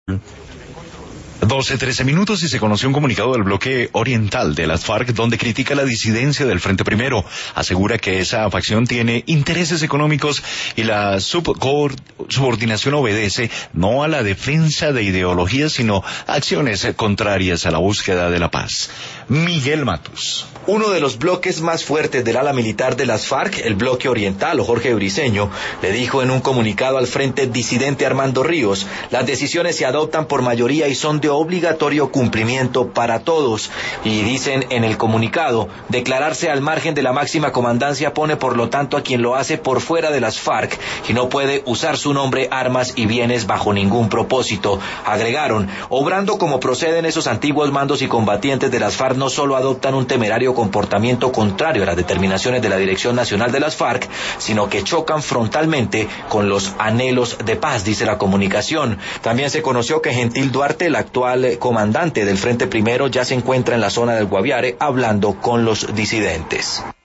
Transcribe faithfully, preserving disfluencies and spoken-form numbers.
doce, trece minutos y se conoció un comunicado del bloque oriental de las FARC donde critica la disidencia del Frente Primero. Asegura que esa facción tiene intereses económicos y la subordinación obedece no a la defensa de ideologías, sino a acciones contrarias a la búsqueda de la paz. Miguel Matus. Uno de los bloques más fuertes del ala militar de las FARC, el bloque oriental o Jorge Briceño, le dijo en un comunicado al frente disidente Armando Ríos: las decisiones se adoptan por mayoría y son de obligatorio cumplimiento para todos. Y dicen en el comunicado: declararse al margen de la máxima comandancia pone por lo tanto a quien lo hace por fuera de las FARC y no puede usar su nombre, armas y bienes bajo ningún propósito. Agregaron: obrando como proceden esos antiguos mandos y combatientes de las FARC, no solo adoptan un temerario comportamiento contrario a las determinaciones de la Dirección Nacional de las FARC, sino que chocan frontalmente con los anhelos de paz, dice la comunicación. También se conoció que Gentil Duarte, el actual comandante del Frente Primero, ya se encuentra en la zona del Guaviare hablando con los disidentes.